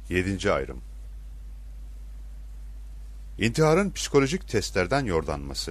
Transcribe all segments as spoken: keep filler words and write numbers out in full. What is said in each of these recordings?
Yedinci ayrım. İntiharın psikolojik testlerden yordanması.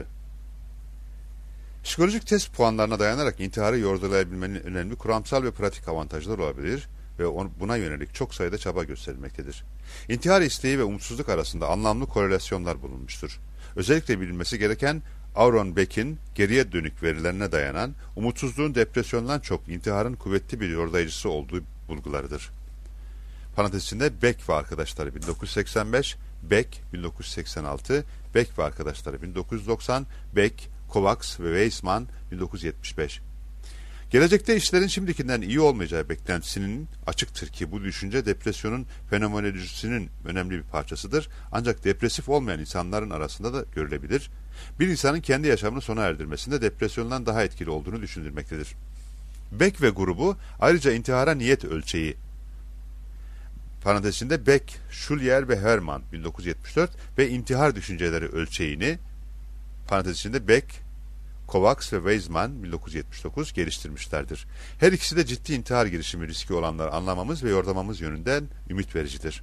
Psikolojik test puanlarına dayanarak intiharı yordalayabilmenin önemli kuramsal ve pratik avantajları olabilir ve buna yönelik çok sayıda çaba gösterilmektedir. İntihar isteği ve umutsuzluk arasında anlamlı korelasyonlar bulunmuştur. Özellikle bilinmesi gereken Aaron Beck'in geriye dönük verilerine dayanan umutsuzluğun depresyondan çok intiharın kuvvetli bir yordayıcısı olduğu bulgularıdır. Parantez içinde Beck ve arkadaşları bin dokuz yüz seksen beş, Beck bin dokuz yüz seksen altı, Beck ve arkadaşları bin dokuz yüz doksan, Beck, Kovacs ve Weissman bin dokuz yüz yetmiş beş. Gelecekte işlerin şimdikinden iyi olmayacağı beklentisinin açıktır ki bu düşünce depresyonun fenomenolojisinin önemli bir parçasıdır. Ancak depresif olmayan insanların arasında da görülebilir. Bir insanın kendi yaşamını sona erdirmesinde depresyondan daha etkili olduğunu düşünülmektedir. Beck ve grubu ayrıca intihara niyet ölçeği, parantez içinde Beck, Schuller ve Hermann bin dokuz yüz yetmiş dört ve intihar düşünceleri ölçeğini, parantez içinde Beck, Kovacs ve Weissman bin dokuz yüz yetmiş dokuz geliştirmişlerdir. Her ikisi de ciddi intihar girişimi riski olanları anlamamız ve yordamamız yönünden ümit vericidir.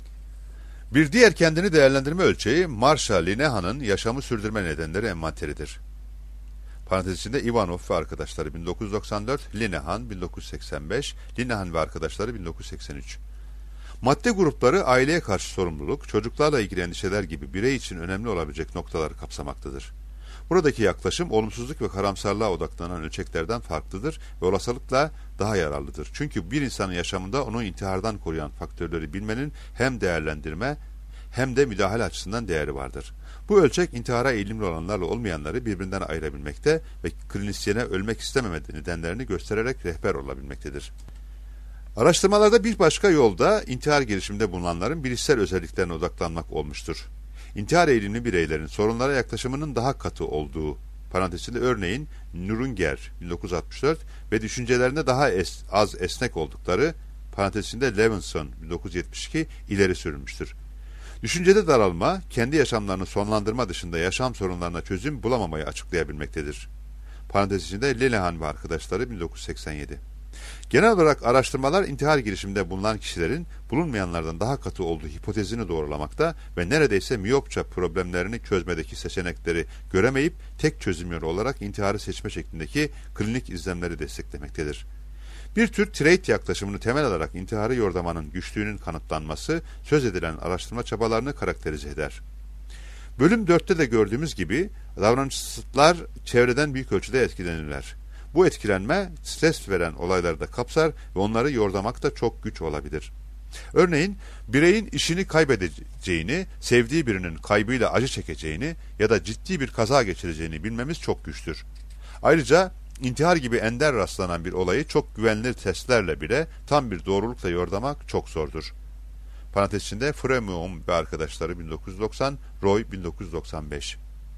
Bir diğer kendini değerlendirme ölçeği Marshall Linehan'ın yaşamı sürdürme nedenleri envanteridir. Parantez içinde Ivanov ve arkadaşları bin dokuz yüz doksan dört, Linehan bin dokuz yüz seksen beş, Linehan ve arkadaşları bin dokuz yüz seksen üç. Madde grupları aileye karşı sorumluluk, çocuklarla ilgili endişeler gibi birey için önemli olabilecek noktaları kapsamaktadır. Buradaki yaklaşım olumsuzluk ve karamsarlığa odaklanan ölçeklerden farklıdır ve olasılıkla daha yararlıdır. Çünkü bir insanın yaşamında onu intihardan koruyan faktörleri bilmenin hem değerlendirme hem de müdahale açısından değeri vardır. Bu ölçek intihara eğilimli olanlarla olmayanları birbirinden ayırabilmekte ve klinisyene ölmek istememe nedenlerini göstererek rehber olabilmektedir. Araştırmalarda bir başka yolda intihar girişiminde bulunanların bilişsel özelliklerine odaklanmak olmuştur. İntihar eğilimli bireylerin sorunlara yaklaşımının daha katı olduğu, parantez içinde örneğin Nuringer bin dokuz yüz altmış dört ve düşüncelerinde daha es, az esnek oldukları, parantez içinde Levinson bin dokuz yüz yetmiş iki ileri sürülmüştür. Düşüncede daralma, kendi yaşamlarını sonlandırma dışında yaşam sorunlarına çözüm bulamamayı açıklayabilmektedir. Parantez içinde Linehan ve arkadaşları bin dokuz yüz seksen yedi. Genel olarak araştırmalar intihar girişiminde bulunan kişilerin bulunmayanlardan daha katı olduğu hipotezini doğrulamakta ve neredeyse miyopça problemlerini çözmedeki seçenekleri göremeyip tek çözüm yolu olarak intiharı seçme şeklindeki klinik izlemleri desteklemektedir. Bir tür trait yaklaşımını temel alarak intiharı yordamanın güçlüğünün kanıtlanması söz edilen araştırma çabalarını karakterize eder. Bölüm dörtte de gördüğümüz gibi davranışlar çevreden büyük ölçüde etkilenirler. Bu etkilenme stres veren olayları da kapsar ve onları yordamak da çok güç olabilir. Örneğin bireyin işini kaybedeceğini, sevdiği birinin kaybıyla acı çekeceğini ya da ciddi bir kaza geçireceğini bilmemiz çok güçtür. Ayrıca intihar gibi ender rastlanan bir olayı çok güvenilir testlerle bile tam bir doğrulukla yordamak çok zordur. Parantez içinde Fremuum ve arkadaşları bin dokuz yüz doksan, Roy bin dokuz yüz doksan beş.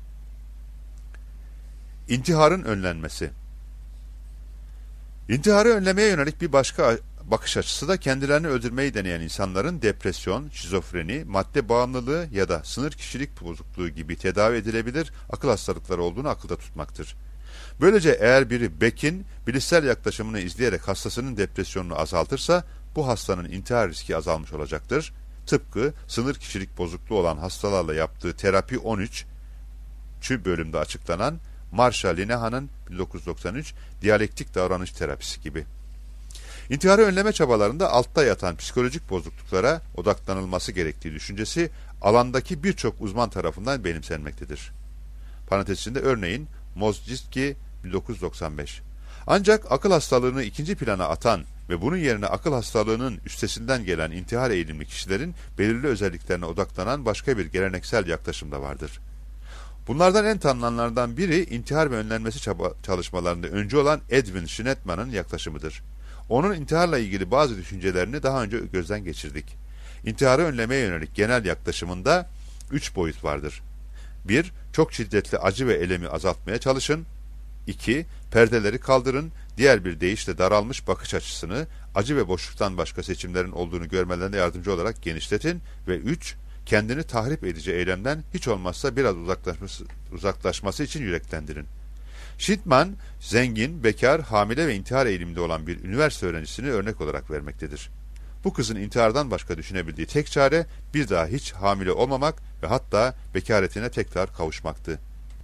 İntiharın önlenmesi. İntiharı önlemeye yönelik bir başka bakış açısı da kendilerini öldürmeyi deneyen insanların depresyon, şizofreni, madde bağımlılığı ya da sınır kişilik bozukluğu gibi tedavi edilebilir akıl hastalıkları olduğunu akılda tutmaktır. Böylece eğer biri Beck'in bilişsel yaklaşımını izleyerek hastasının depresyonunu azaltırsa bu hastanın intihar riski azalmış olacaktır. Tıpkı sınır kişilik bozukluğu olan hastalarla yaptığı terapi on üç bölümde açıklanan Marshall Linehan'ın bin dokuz yüz doksan üç diyalektik davranış terapisi gibi. İntiharı önleme çabalarında altta yatan psikolojik bozukluklara odaklanılması gerektiği düşüncesi alandaki birçok uzman tarafından benimsenmektedir. Parantez içinde örneğin Mozgitski bin dokuz yüz doksan beş. Ancak akıl hastalığını ikinci plana atan ve bunun yerine akıl hastalığının üstesinden gelen intihar eğilimli kişilerin belirli özelliklerine odaklanan başka bir geleneksel yaklaşım da vardır. Bunlardan en tanınanlardan biri intihar ve önlenmesi çaba, çalışmalarında öncü olan Edwin Schnettmann'ın yaklaşımıdır. Onun intiharla ilgili bazı düşüncelerini daha önce gözden geçirdik. İntiharı önlemeye yönelik genel yaklaşımında üç boyut vardır. bir Çok şiddetli acı ve elemi azaltmaya çalışın. iki Perdeleri kaldırın. Diğer bir deyişle daralmış bakış açısını acı ve boşluktan başka seçimlerin olduğunu görmelerine yardımcı olarak genişletin. Ve üç Kendini tahrip edici eylemden hiç olmazsa biraz uzaklaşması, uzaklaşması için yüreklendirin. Schnettmann, zengin, bekar, hamile ve intihar eğiliminde olan bir üniversite öğrencisini örnek olarak vermektedir. Bu kızın intihardan başka düşünebildiği tek çare bir daha hiç hamile olmamak ve hatta bekaretine tekrar kavuşmaktı.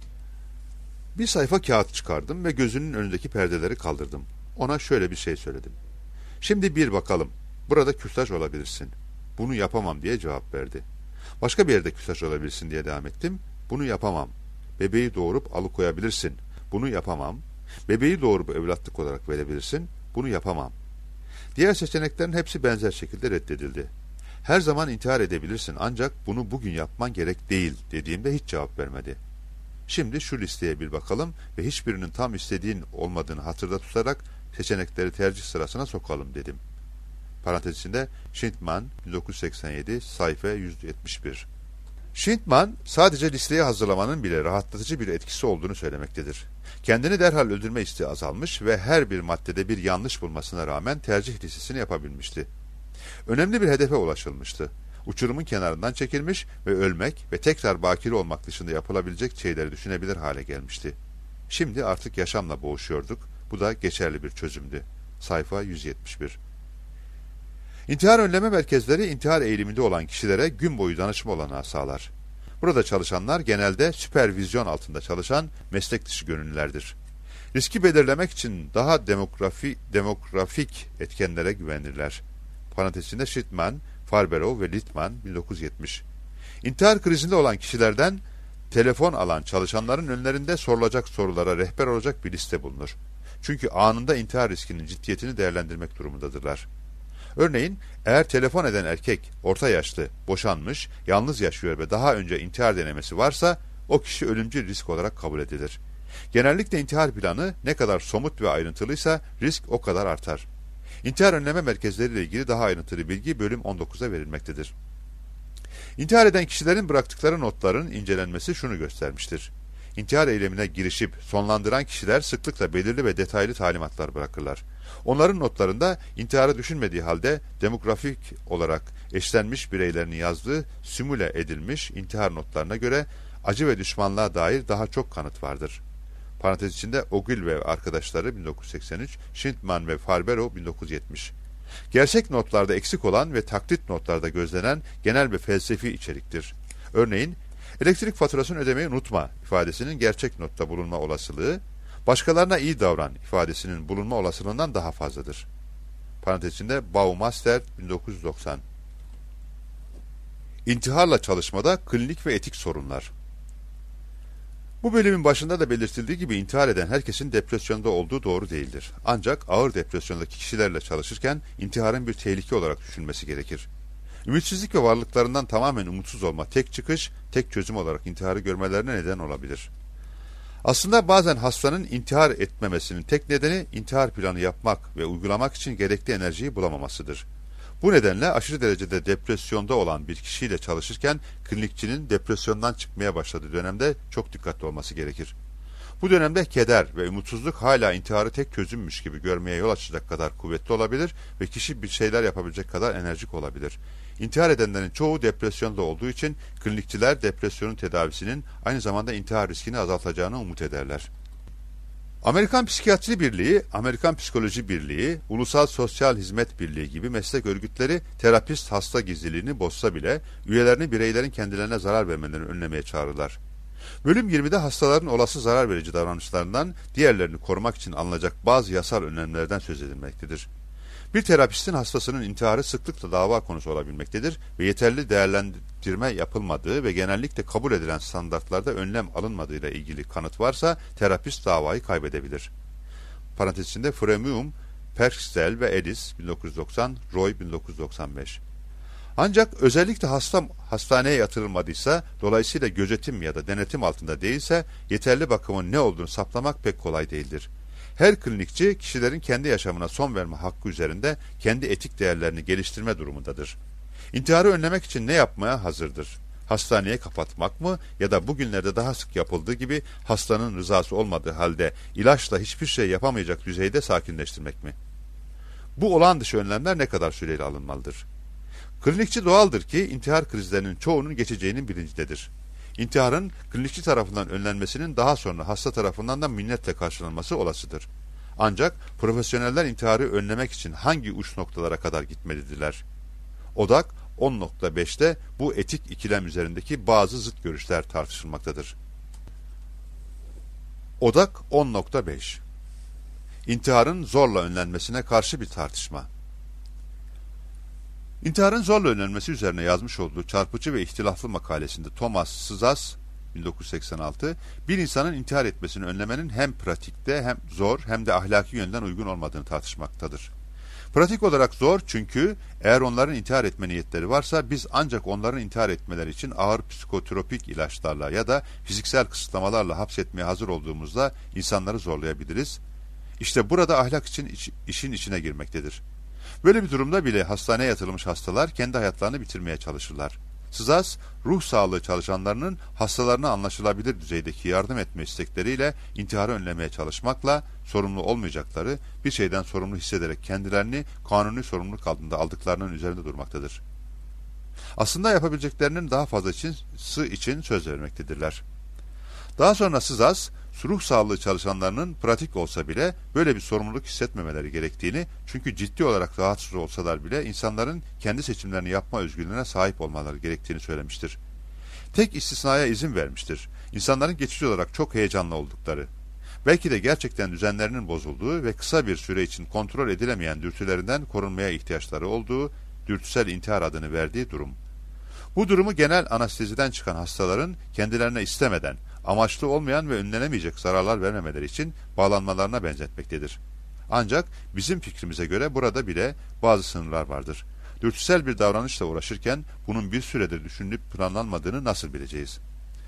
Bir sayfa kağıt çıkardım ve gözünün önündeki perdeleri kaldırdım. Ona şöyle bir şey söyledim. Şimdi bir bakalım, burada kürtaj olabilirsin. Bunu yapamam diye cevap verdi. Başka bir yerde kürtaj olabilirsin diye devam ettim. Bunu yapamam. Bebeği doğurup alıkoyabilirsin. Bunu yapamam. Bebeği doğurup evlatlık olarak verebilirsin. Bunu yapamam. Diğer seçeneklerin hepsi benzer şekilde reddedildi. Her zaman intihar edebilirsin ancak bunu bugün yapman gerek değil dediğimde hiç cevap vermedi. Şimdi şu listeye bir bakalım ve hiçbirinin tam istediğin olmadığını hatırda tutarak seçenekleri tercih sırasına sokalım dedim. Parantez içinde Shintman bin dokuz yüz seksen yedi sayfa yüz yetmiş bir. Shintman sadece listeyi hazırlamanın bile rahatlatıcı bir etkisi olduğunu söylemektedir. Kendini derhal öldürme isteği azalmış ve her bir maddede bir yanlış bulmasına rağmen tercih listesini yapabilmişti. Önemli bir hedefe ulaşılmıştı. Uçurumun kenarından çekilmiş ve ölmek ve tekrar bakire olmak dışında yapılabilecek şeyleri düşünebilir hale gelmişti. Şimdi artık yaşamla boğuşuyorduk. Bu da geçerli bir çözümdü. Sayfa yüz yetmiş bir. İntihar önleme merkezleri intihar eğiliminde olan kişilere gün boyu danışma olanağı sağlar. Burada çalışanlar genelde süpervizyon altında çalışan meslek dışı gönüllülerdir. Riski belirlemek için daha demografi, demografik etkenlere güvenirler. Parantezinde Shintman, Farberow ve Littman bin dokuz yüz yetmiş. İntihar krizinde olan kişilerden telefon alan çalışanların önlerinde sorulacak sorulara rehber olacak bir liste bulunur. Çünkü anında intihar riskinin ciddiyetini değerlendirmek durumundadırlar. Örneğin eğer telefon eden erkek orta yaşlı, boşanmış, yalnız yaşıyor ve daha önce intihar denemesi varsa o kişi ölümcül risk olarak kabul edilir. Genellikle intihar planı ne kadar somut ve ayrıntılıysa risk o kadar artar. İntihar önleme merkezleriyle ilgili daha ayrıntılı bilgi bölüm on dokuzda verilmektedir. İntihar eden kişilerin bıraktıkları notların incelenmesi şunu göstermiştir. İntihar eylemine girişip sonlandıran kişiler sıklıkla belirli ve detaylı talimatlar bırakırlar. Onların notlarında intiharı düşünmediği halde demografik olarak eşlenmiş bireylerin yazdığı simüle edilmiş intihar notlarına göre acı ve düşmanlığa dair daha çok kanıt vardır. Parantez içinde Ogil ve arkadaşları bin dokuz yüz seksen üç, Shintman ve Farberow bin dokuz yüz yetmiş. Gerçek notlarda eksik olan ve taklit notlarda gözlenen genel ve felsefi içeriktir. Örneğin, elektrik faturasını ödemeyi unutma ifadesinin gerçek notta bulunma olasılığı, başkalarına iyi davran ifadesinin bulunma olasılığından daha fazladır. Parantez içinde Baumaster bin dokuz yüz doksan. İntiharla çalışmada klinik ve etik sorunlar. Bu bölümün başında da belirtildiği gibi intihar eden herkesin depresyonda olduğu doğru değildir. Ancak ağır depresyondaki kişilerle çalışırken intiharın bir tehlike olarak düşünülmesi gerekir. Ümitsizlik ve varlıklarından tamamen umutsuz olma tek çıkış, tek çözüm olarak intiharı görmelerine neden olabilir. Aslında bazen hastanın intihar etmemesinin tek nedeni intihar planı yapmak ve uygulamak için gerekli enerjiyi bulamamasıdır. Bu nedenle aşırı derecede depresyonda olan bir kişiyle çalışırken klinikçinin depresyondan çıkmaya başladığı dönemde çok dikkatli olması gerekir. Bu dönemde keder ve umutsuzluk hala intiharı tek çözümmüş gibi görmeye yol açacak kadar kuvvetli olabilir ve kişi bir şeyler yapabilecek kadar enerjik olabilir. İntihar edenlerin çoğu depresyonda olduğu için klinikçiler depresyonun tedavisinin aynı zamanda intihar riskini azaltacağını umut ederler. Amerikan Psikiyatri Birliği, Amerikan Psikoloji Birliği, Ulusal Sosyal Hizmet Birliği gibi meslek örgütleri terapist hasta gizliliğini bozsa bile üyelerini bireylerin kendilerine zarar vermelerini önlemeye çağırırlar. Bölüm yirmide hastaların olası zarar verici davranışlarından diğerlerini korumak için alınacak bazı yasal önlemlerden söz edilmektedir. Bir terapistin hastasının intiharı sıklıkla dava konusu olabilmektedir ve yeterli değerlendirme yapılmadığı ve genellikle kabul edilen standartlarda önlem alınmadığıyla ilgili kanıt varsa terapist davayı kaybedebilir. Parantez içinde Freemium, Perkstel ve Edis bin dokuz yüz doksan, Roy bin dokuz yüz doksan beş. Ancak özellikle hasta hastaneye yatırılmadıysa, dolayısıyla gözetim ya da denetim altında değilse yeterli bakımın ne olduğunu saptamak pek kolay değildir. Her klinikçi kişilerin kendi yaşamına son verme hakkı üzerinde kendi etik değerlerini geliştirme durumundadır. İntiharı önlemek için ne yapmaya hazırdır? Hastaneye kapatmak mı ya da bugünlerde daha sık yapıldığı gibi hastanın rızası olmadığı halde ilaçla hiçbir şey yapamayacak düzeyde sakinleştirmek mi? Bu olağan dışı önlemler ne kadar süreyle alınmalıdır? Klinikçi doğaldır ki intihar krizlerinin çoğunun geçeceğinin bilincindedir. İntiharın klinikçi tarafından önlenmesinin daha sonra hasta tarafından da minnetle karşılanması olasıdır. Ancak profesyoneller intiharı önlemek için hangi uç noktalara kadar gitmelidirler? Odak on nokta beşte bu etik ikilem üzerindeki bazı zıt görüşler tartışılmaktadır. Odak on nokta beş İntiharın zorla önlenmesine karşı bir tartışma. İntiharın zorla önlenmesi üzerine yazmış olduğu çarpıcı ve ihtilaflı makalesinde Thomas Szasz bin dokuz yüz seksen altı, bir insanın intihar etmesini önlemenin hem pratikte hem zor hem de ahlaki yönden uygun olmadığını tartışmaktadır. Pratik olarak zor çünkü eğer onların intihar etme niyetleri varsa biz ancak onların intihar etmeleri için ağır psikotropik ilaçlarla ya da fiziksel kısıtlamalarla hapsetmeye hazır olduğumuzda insanları zorlayabiliriz. İşte burada ahlak için iç, işin içine girmektedir. Böyle bir durumda bile hastaneye yatırılmış hastalar kendi hayatlarını bitirmeye çalışırlar. Szasz, ruh sağlığı çalışanlarının hastalarına anlaşılabilir düzeydeki yardım etme istekleriyle intiharı önlemeye çalışmakla sorumlu olmayacakları, bir şeyden sorumlu hissederek kendilerini kanuni sorumluluk altında aldıklarının üzerinde durmaktadır. Aslında yapabileceklerinin daha fazlası için söz vermektedirler. Daha sonra Szasz, ruh sağlığı çalışanlarının pratik olsa bile böyle bir sorumluluk hissetmemeleri gerektiğini, çünkü ciddi olarak rahatsız olsalar bile insanların kendi seçimlerini yapma özgürlüğüne sahip olmaları gerektiğini söylemiştir. Tek istisnaya izin vermiştir. İnsanların geçici olarak çok heyecanlı oldukları, belki de gerçekten düzenlerinin bozulduğu ve kısa bir süre için kontrol edilemeyen dürtülerinden korunmaya ihtiyaçları olduğu, dürtüsel intihar adını verdiği durum. Bu durumu genel anesteziden çıkan hastaların kendilerine istemeden, amaçlı olmayan ve önlenemeyecek zararlar vermemeleri için bağlanmalarına benzetmektedir. Ancak bizim fikrimize göre burada bile bazı sınırlar vardır. Dürtüsel bir davranışla uğraşırken bunun bir süredir düşünülüp planlanmadığını nasıl bileceğiz?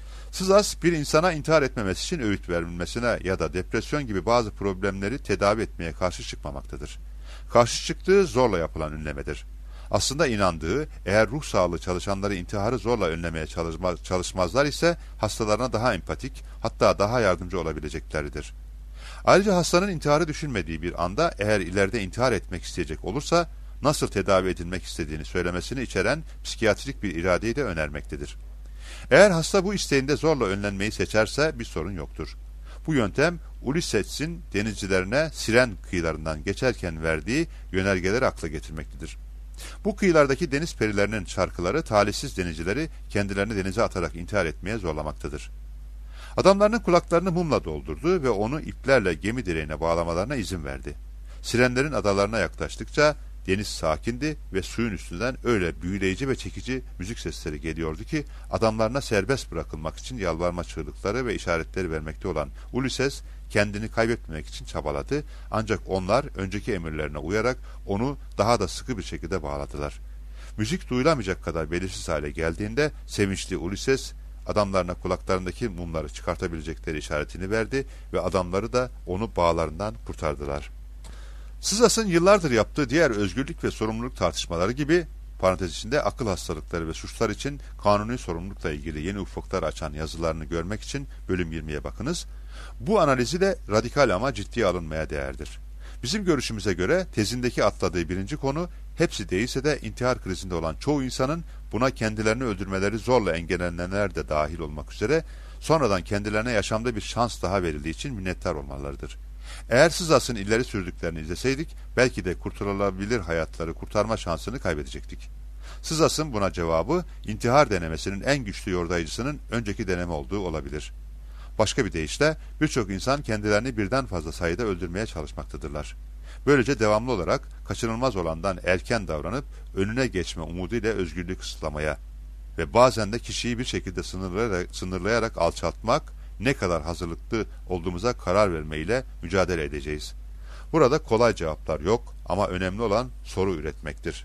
Szasz, bir insana intihar etmemesi için öğüt verilmesine ya da depresyon gibi bazı problemleri tedavi etmeye karşı çıkmamaktadır. Karşı çıktığı zorla yapılan önlemedir. Aslında inandığı, eğer ruh sağlığı çalışanları intiharı zorla önlemeye çalışmazlar ise hastalarına daha empatik, hatta daha yardımcı olabilecekleridir. Ayrıca hastanın intiharı düşünmediği bir anda eğer ileride intihar etmek isteyecek olursa nasıl tedavi edilmek istediğini söylemesini içeren psikiyatrik bir iradeyi de önermektedir. Eğer hasta bu isteğinde zorla önlenmeyi seçerse bir sorun yoktur. Bu yöntem Ulysses'in denizcilerine Siren kıyılarından geçerken verdiği yönergeleri akla getirmektedir. Bu kıyılardaki deniz perilerinin şarkıları talihsiz denizcileri kendilerini denize atarak intihar etmeye zorlamaktadır. Adamlarının kulaklarını mumla doldurdu ve onu iplerle gemi direğine bağlamalarına izin verdi. Sirenlerin adalarına yaklaştıkça deniz sakindi ve suyun üstünden öyle büyüleyici ve çekici müzik sesleri geliyordu ki adamlarına serbest bırakılmak için yalvarma çığlıkları ve işaretleri vermekte olan Ulysses kendini kaybetmemek için çabaladı, ancak onlar önceki emirlerine uyarak onu daha da sıkı bir şekilde bağladılar. Müzik duyulamayacak kadar belirsiz hale geldiğinde sevinçli Ulysses adamlarına kulaklarındaki mumları çıkartabilecekleri işaretini verdi ve adamları da onu bağlarından kurtardılar. Szasz'ın yıllardır yaptığı diğer özgürlük ve sorumluluk tartışmaları gibi, parantez içinde akıl hastalıkları ve suçlar için kanuni sorumlulukla ilgili yeni ufuklar açan yazılarını görmek için bölüm yirmiye bakınız. Bu analizi de radikal ama ciddiye alınmaya değerdir. Bizim görüşümüze göre tezindeki atladığı birinci konu, hepsi değilse de intihar krizinde olan çoğu insanın buna kendilerini öldürmeleri zorla engellenenler de dahil olmak üzere sonradan kendilerine yaşamda bir şans daha verildiği için minnettar olmalarıdır. Eğer Szasz'ın ileri sürdüklerini izleseydik, belki de kurtarılabilir hayatları kurtarma şansını kaybedecektik. Szasz'ın buna cevabı, intihar denemesinin en güçlü yordayıcısının önceki deneme olduğu olabilir. Başka bir deyişle, birçok insan kendilerini birden fazla sayıda öldürmeye çalışmaktadırlar. Böylece devamlı olarak kaçınılmaz olandan erken davranıp önüne geçme umuduyla özgürlüğü kısıtlamaya ve bazen de kişiyi bir şekilde sınırlayarak, sınırlayarak alçaltmak, ne kadar hazırlıklı olduğumuza karar vermeyle mücadele edeceğiz. Burada kolay cevaplar yok ama önemli olan soru üretmektir.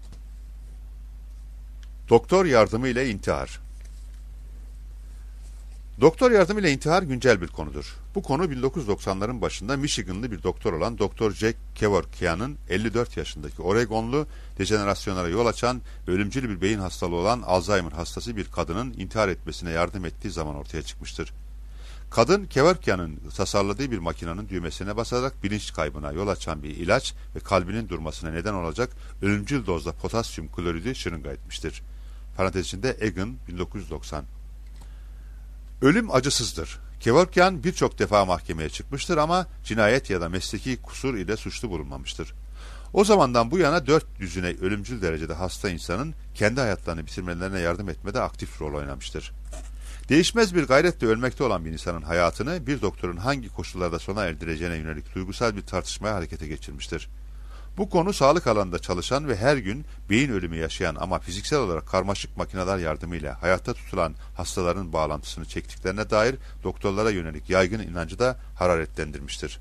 Doktor yardımı ile intihar. Doktor yardımı ile intihar güncel bir konudur. Bu konu bin dokuz yüz doksanların başında Michiganlı bir doktor olan doktor Jack Kevorkian'ın elli dört yaşındaki Oregonlu, dejenerasyonlara yol açan ve ölümcül bir beyin hastalığı olan Alzheimer hastası bir kadının intihar etmesine yardım ettiği zaman ortaya çıkmıştır. Kadın, Kevorkian'ın tasarladığı bir makinenin düğmesine basarak bilinç kaybına yol açan bir ilaç ve kalbinin durmasına neden olacak ölümcül dozda potasyum kloridi şırınga etmiştir. Parantez içinde Egan bin dokuz yüz doksan. Ölüm acısızdır. Kevorkian birçok defa mahkemeye çıkmıştır ama cinayet ya da mesleki kusur ile suçlu bulunmamıştır. O zamandan bu yana dört yüzüne ölümcül derecede hasta insanın kendi hayatlarını bitirmelerine yardım etmede aktif rol oynamıştır. Değişmez bir gayretle ölmekte olan bir insanın hayatını bir doktorun hangi koşullarda sona erdireceğine yönelik duygusal bir tartışmaya harekete geçirmiştir. Bu konu sağlık alanında çalışan ve her gün beyin ölümü yaşayan ama fiziksel olarak karmaşık makineler yardımıyla hayatta tutulan hastaların bağlantısını çektiklerine dair doktorlara yönelik yaygın inancı da hararetlendirmiştir.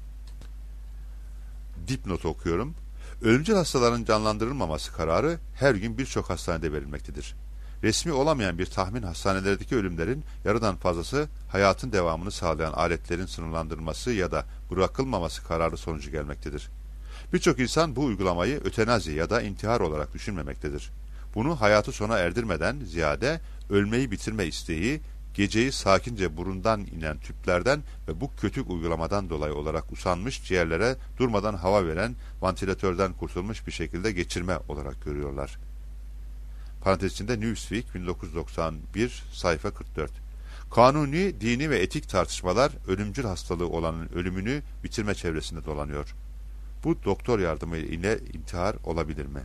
Dipnot okuyorum. Ölümcül hastaların canlandırılmaması kararı her gün birçok hastanede verilmektedir. Resmi olamayan bir tahmin hastanelerdeki ölümlerin yarıdan fazlası hayatın devamını sağlayan aletlerin sınırlandırılması ya da bırakılmaması kararı sonucu gelmektedir. Birçok insan bu uygulamayı ötenazi ya da intihar olarak düşünmemektedir. Bunu hayatı sona erdirmeden ziyade ölmeyi bitirme isteği, geceyi sakince burundan inen tüplerden ve bu kötü uygulamadan dolayı olarak usanmış ciğerlere durmadan hava veren vantilatörden kurtulmuş bir şekilde geçirme olarak görüyorlar. Parantez içinde Newsweek bin dokuz yüz doksan bir sayfa kırk dört. Kanuni, dini ve etik tartışmalar ölümcül hastalığı olanın ölümünü bitirme çevresinde dolanıyor. Bu doktor yardımı ile intihar olabilir mi?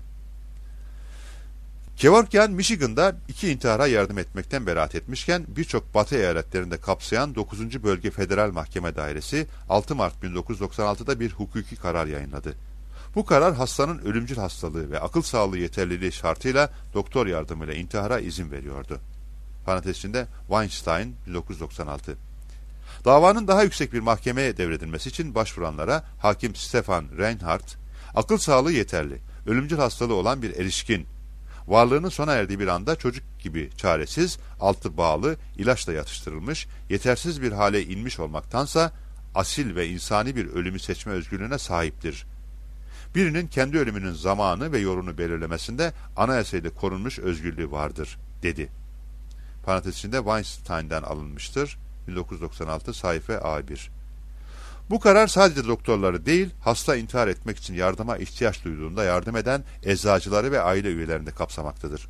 Kevorkian, Michigan'da iki intihara yardım etmekten beraat etmişken birçok batı eyaletlerinde kapsayan dokuzuncu Bölge Federal Mahkeme Dairesi altı Mart bin dokuz yüz doksan altıda bir hukuki karar yayınladı. Bu karar hastanın ölümcül hastalığı ve akıl sağlığı yeterliliği şartıyla doktor yardımıyla intihara izin veriyordu. Parantez içinde Weinstein bin dokuz yüz doksan altı. Davanın daha yüksek bir mahkemeye devredilmesi için başvuranlara hakim Stefan Reinhardt, akıl sağlığı yeterli, ölümcül hastalığı olan bir erişkin, varlığının sona erdiği bir anda çocuk gibi çaresiz, altı bağlı, ilaçla yatıştırılmış, yetersiz bir hale inmiş olmaktansa asil ve insani bir ölümü seçme özgürlüğüne sahiptir. Birinin kendi ölümünün zamanı ve yolunu belirlemesinde anayasayla korunmuş özgürlüğü vardır, dedi. Parantez içinde Weinstein'den alınmıştır. bin dokuz yüz doksan altı sayfa A bir. Bu karar sadece doktorları değil, hasta intihar etmek için yardıma ihtiyaç duyduğunda yardım eden eczacıları ve aile üyelerini de kapsamaktadır.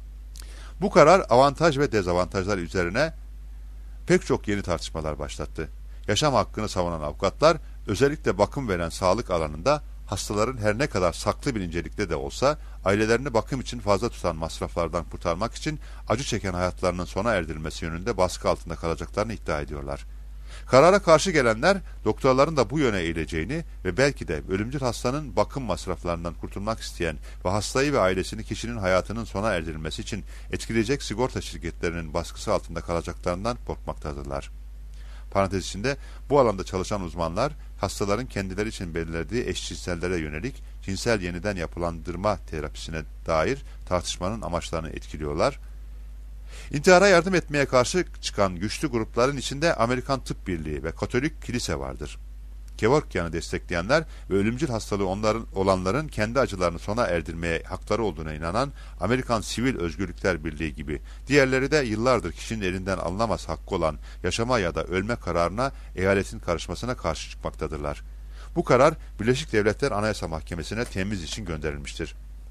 Bu karar avantaj ve dezavantajlar üzerine pek çok yeni tartışmalar başlattı. Yaşam hakkını savunan avukatlar, özellikle bakım veren sağlık alanında hastaların her ne kadar saklı bir incelikte de olsa ailelerini bakım için fazla tutan masraflardan kurtarmak için acı çeken hayatlarının sona erdirilmesi yönünde baskı altında kalacaklarını iddia ediyorlar. Karara karşı gelenler doktorların da bu yöne eğileceğini ve belki de ölümcül hastanın bakım masraflarından kurtulmak isteyen ve hastayı ve ailesini kişinin hayatının sona erdirilmesi için etkileyecek sigorta şirketlerinin baskısı altında kalacaklarından korkmaktadırlar. Parantez içinde bu alanda çalışan uzmanlar hastaların kendileri için belirlediği eşcinsellere yönelik cinsel yeniden yapılandırma terapisine dair tartışmanın amaçlarını etkiliyorlar. İntihara yardım etmeye karşı çıkan güçlü grupların içinde Amerikan Tıp Birliği ve Katolik Kilise vardır. Kevorkian'ı destekleyenler ve ölümcül hastalığı onların, olanların kendi acılarını sona erdirmeye hakları olduğuna inanan Amerikan Sivil Özgürlükler Birliği gibi, diğerleri de yıllardır kişinin elinden alınamaz hakkı olan yaşama ya da ölme kararına eyaletin karışmasına karşı çıkmaktadırlar. Bu karar Birleşik Devletler Anayasa Mahkemesi'ne temiz için gönderilmiştir.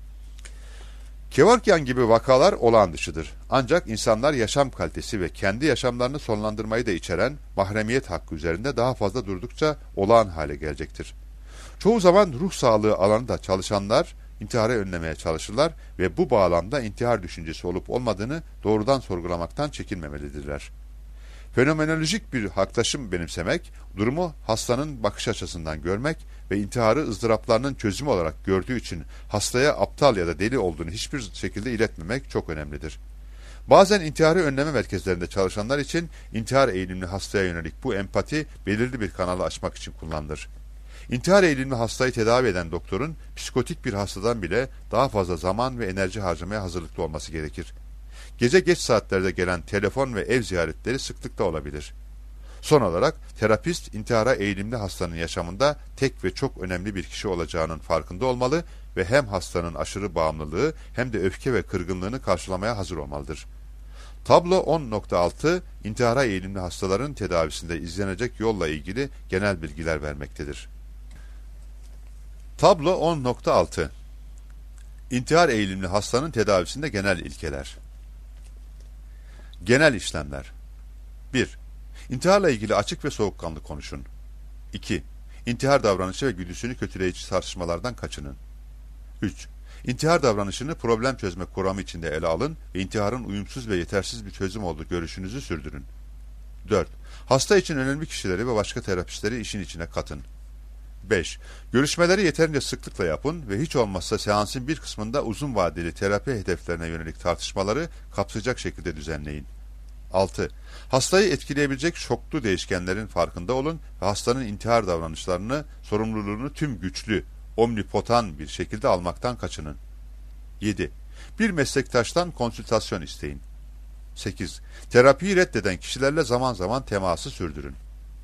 Kevorkian gibi vakalar olağan dışıdır. Ancak insanlar yaşam kalitesi ve kendi yaşamlarını sonlandırmayı da içeren mahremiyet hakkı üzerinde daha fazla durdukça olağan hale gelecektir. Çoğu zaman ruh sağlığı alanında çalışanlar intiharı önlemeye çalışırlar ve bu bağlamda intihar düşüncesi olup olmadığını doğrudan sorgulamaktan çekinmemelidirler. Fenomenolojik bir yaklaşım benimsemek, durumu hastanın bakış açısından görmek ve intiharı ızdıraplarının çözümü olarak gördüğü için hastaya aptal ya da deli olduğunu hiçbir şekilde iletmemek çok önemlidir. Bazen intiharı önleme merkezlerinde çalışanlar için intihar eğilimli hastaya yönelik bu empati belirli bir kanalı açmak için kullanılır. İntihar eğilimli hastayı tedavi eden doktorun psikotik bir hastadan bile daha fazla zaman ve enerji harcamaya hazırlıklı olması gerekir. Gece geç saatlerde gelen telefon ve ev ziyaretleri sıklıkla olabilir. Son olarak terapist intihara eğilimli hastanın yaşamında tek ve çok önemli bir kişi olacağının farkında olmalı ve hem hastanın aşırı bağımlılığı hem de öfke ve kırgınlığını karşılamaya hazır olmalıdır. Tablo on nokta altı intihara eğilimli hastaların tedavisinde izlenecek yolla ilgili genel bilgiler vermektedir. Tablo on nokta altı İntihar eğilimli hastanın tedavisinde genel ilkeler. Genel işlemler. bir. İntiharla ilgili açık ve soğukkanlı konuşun. iki. İntihar davranışı ve güdüsünü kötüleyici tartışmalardan kaçının. üç. İntihar davranışını problem çözme kuramı içinde ele alın ve intiharın uyumsuz ve yetersiz bir çözüm olduğu görüşünüzü sürdürün. dört. Hasta için önemli kişileri ve başka terapistleri işin içine katın. beş. Görüşmeleri yeterince sıklıkla yapın ve hiç olmazsa seansın bir kısmında uzun vadeli terapi hedeflerine yönelik tartışmaları kapsayacak şekilde düzenleyin. altı. Hastayı etkileyebilecek şoklu değişkenlerin farkında olun ve hastanın intihar davranışlarını, sorumluluğunu tüm güçlü, omnipotan bir şekilde almaktan kaçının. yedi. Bir meslektaştan konsültasyon isteyin. sekiz. Terapiyi reddeden kişilerle zaman zaman teması sürdürün.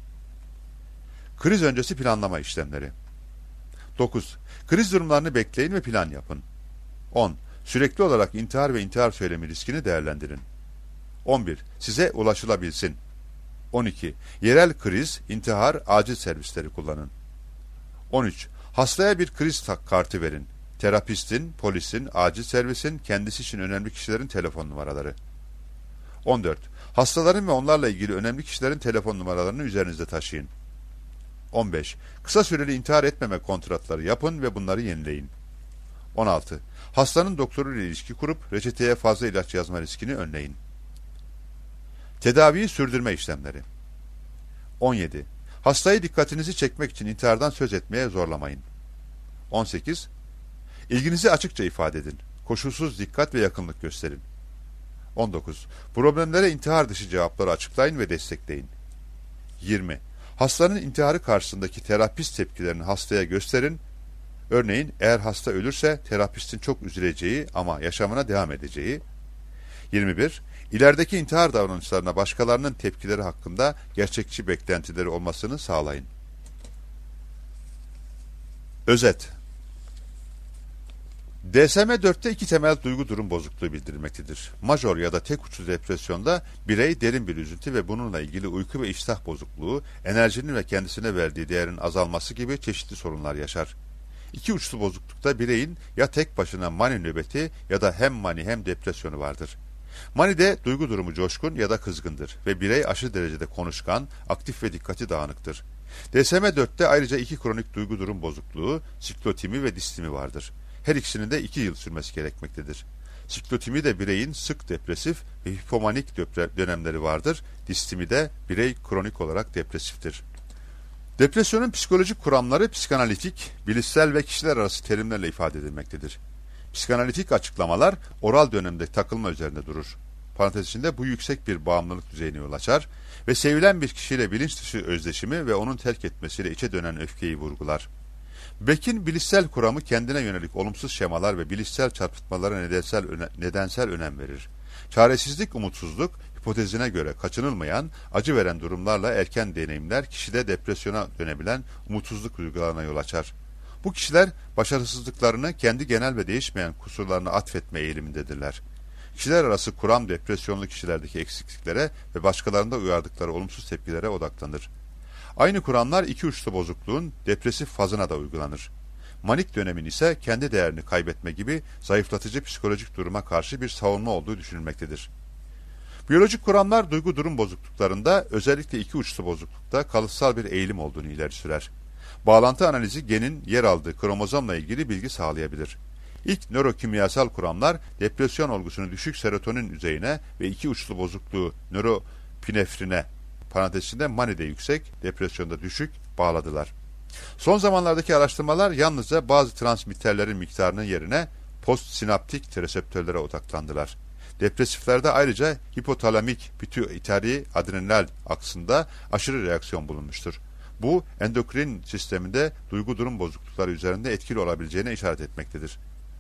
Kriz öncesi planlama işlemleri. dokuz. Kriz durumlarını bekleyin ve plan yapın. on. Sürekli olarak intihar ve intihar söylemi riskini değerlendirin. on bir. Size ulaşılabilsin. on iki. Yerel kriz, intihar, acil servisleri kullanın. on üç. Hastaya bir kriz kartı verin. Terapistin, polisin, acil servisin, kendisi için önemli kişilerin telefon numaraları. on dört. Hastaların ve onlarla ilgili önemli kişilerin telefon numaralarını üzerinizde taşıyın. on beş. Kısa süreli intihar etmeme kontratları yapın ve bunları yenileyin. on altı. Hastanın doktoruyla ilişki kurup reçeteye fazla ilaç yazma riskini önleyin. Tedaviyi sürdürme işlemleri. on yedi. Hastayı dikkatinizi çekmek için intihardan söz etmeye zorlamayın. on sekiz. İlginizi açıkça ifade edin. Koşulsuz dikkat ve yakınlık gösterin. on dokuz. Problemlere intihar dışı cevapları açıklayın ve destekleyin. yirmi. Hastanın intiharı karşısındaki terapist tepkilerini hastaya gösterin. Örneğin eğer hasta ölürse terapistin çok üzüleceği ama yaşamına devam edeceği. yirmi bir. İlerideki intihar davranışlarına başkalarının tepkileri hakkında gerçekçi beklentileri olmasını sağlayın. Özet. D S M dörtte iki temel duygu durum bozukluğu bildirilmektedir. Major ya da tek uçlu depresyonda birey derin bir üzüntü ve bununla ilgili uyku ve iştah bozukluğu, enerjinin ve kendisine verdiği değerin azalması gibi çeşitli sorunlar yaşar. İki uçlu bozuklukta bireyin ya tek başına mani nöbeti ya da hem mani hem depresyonu vardır. Manide duygu durumu coşkun ya da kızgındır ve birey aşırı derecede konuşkan, aktif ve dikkati dağınıktır. D S M dörtte ayrıca iki kronik duygu durum bozukluğu, siklotimi ve distimi vardır. Her ikisinin de iki yıl sürmesi gerekmektedir. Siklotimi de bireyin sık depresif ve hipomanik dönemleri vardır. Distimi de birey kronik olarak depresiftir. Depresyonun psikolojik kuramları psikanalitik, bilişsel ve kişiler arası terimlerle ifade edilmektedir. Psikanalitik açıklamalar oral dönemde takılma üzerinde durur. Parantez içinde bu yüksek bir bağımlılık düzeyine yol açar ve sevilen bir kişiyle bilinç dışı özdeşimi ve onun terk etmesiyle içe dönen öfkeyi vurgular. Beck'in bilişsel kuramı kendine yönelik olumsuz şemalar ve bilişsel çarpıtmalara nedensel, öne, nedensel önem verir. Çaresizlik, umutsuzluk, hipotezine göre kaçınılmayan, acı veren durumlarla erken deneyimler kişide depresyona dönebilen umutsuzluk duygularına yol açar. Bu kişiler başarısızlıklarını kendi genel ve değişmeyen kusurlarına atfetme eğilimindedirler. Kişiler arası kuram depresyonlu kişilerdeki eksikliklere ve başkalarında uyardıkları olumsuz tepkilere odaklanır. Aynı kuramlar iki uçlu bozukluğun depresif fazına da uygulanır. Manik dönemin ise kendi değerini kaybetme gibi zayıflatıcı psikolojik duruma karşı bir savunma olduğu düşünülmektedir. Biyolojik kuramlar duygu durum bozukluklarında özellikle iki uçlu bozuklukta kalıtsal bir eğilim olduğunu ileri sürer. Bağlantı analizi genin yer aldığı kromozomla ilgili bilgi sağlayabilir. İlk nörokimyasal kuramlar depresyon olgusunu düşük serotonin düzeyine ve iki uçlu bozukluğu nöropinefrine parantez içinde manide yüksek, depresyonda düşük bağladılar. Son zamanlardaki araştırmalar yalnızca bazı transmitterlerin miktarının yerine postsinaptik reseptörlere odaklandılar. Depresiflerde ayrıca hipotalamik pituitari adrenal aksında aşırı reaksiyon bulunmuştur. Bu endokrin sisteminde duygu durum bozuklukları üzerinde etkili olabileceğine işaret etmektedir.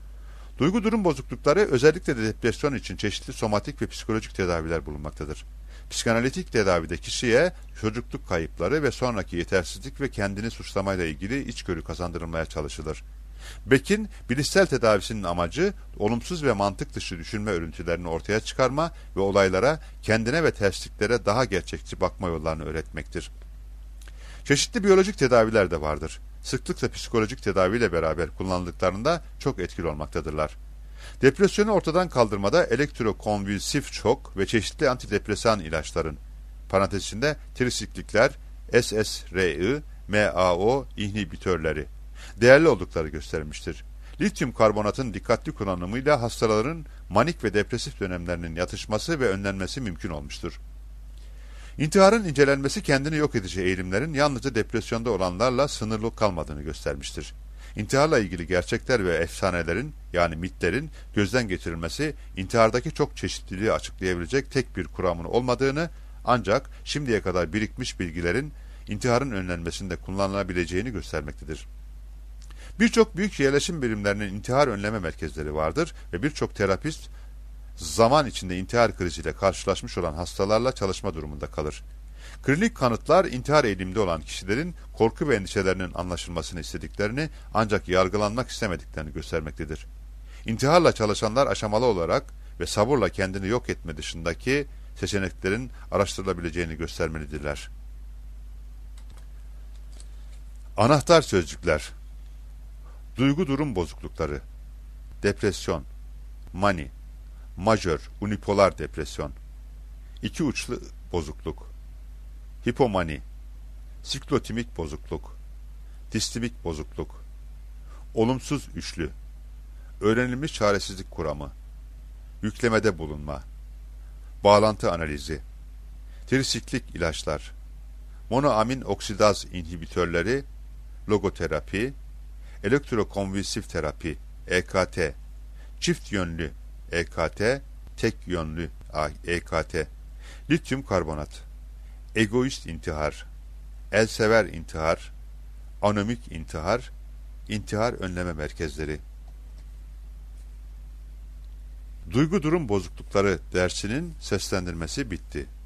Duygu durum bozuklukları özellikle de depresyon için çeşitli somatik ve psikolojik tedaviler bulunmaktadır. Psikanalitik tedavide kişiye çocukluk kayıpları ve sonraki yetersizlik ve kendini suçlamayla ilgili içgörü kazandırılmaya çalışılır. Beck'in bilişsel tedavisinin amacı olumsuz ve mantık dışı düşünme örüntülerini ortaya çıkarma ve olaylara, kendine ve tersliklere daha gerçekçi bakma yollarını öğretmektir. Çeşitli biyolojik tedaviler de vardır. Sıklıkla psikolojik tedaviyle beraber kullanıldıklarında çok etkili olmaktadırlar. Depresyonu ortadan kaldırmada elektrokonvülsif şok ve çeşitli antidepresan ilaçların, parantez içinde trisiklikler, S S R I, M A O inhibitörleri değerli oldukları gösterilmiştir. Lityum karbonatın dikkatli kullanımıyla hastaların manik ve depresif dönemlerinin yatışması ve önlenmesi mümkün olmuştur. İntiharın incelenmesi kendini yok edici eğilimlerin yalnızca depresyonda olanlarla sınırlı kalmadığını göstermiştir. İntiharla ilgili gerçekler ve efsanelerin yani mitlerin gözden geçirilmesi intihardaki çok çeşitliliği açıklayabilecek tek bir kuramın olmadığını ancak şimdiye kadar birikmiş bilgilerin intiharın önlenmesinde kullanılabileceğini göstermektedir. Birçok büyük yerleşim birimlerinin intihar önleme merkezleri vardır ve birçok terapist zaman içinde intihar kriziyle karşılaşmış olan hastalarla çalışma durumunda kalır. Klinik kanıtlar intihar eğiliminde olan kişilerin korku ve endişelerinin anlaşılmasını istediklerini ancak yargılanmak istemediklerini göstermektedir. İntiharla çalışanlar aşamalı olarak ve sabırla kendini yok etme dışındaki seçeneklerin araştırılabileceğini göstermelidirler. Anahtar sözcükler: duygu durum bozuklukları, depresyon, mani, majör, unipolar depresyon, iki uçlu bozukluk, hipomani, siklotimik bozukluk, distimik bozukluk, olumsuz üçlü, öğrenilmiş çaresizlik kuramı, yüklemede bulunma, bağlantı analizi, trisiklik ilaçlar, monoamin oksidaz inhibitörleri, logoterapi, elektrokonvülsif terapi, E K T, çift yönlü E K T, tek yönlü E K T, lityum karbonat, egoist intihar, elsever intihar, anomik intihar, intihar önleme merkezleri. Duygu durum bozuklukları dersinin seslendirmesi bitti.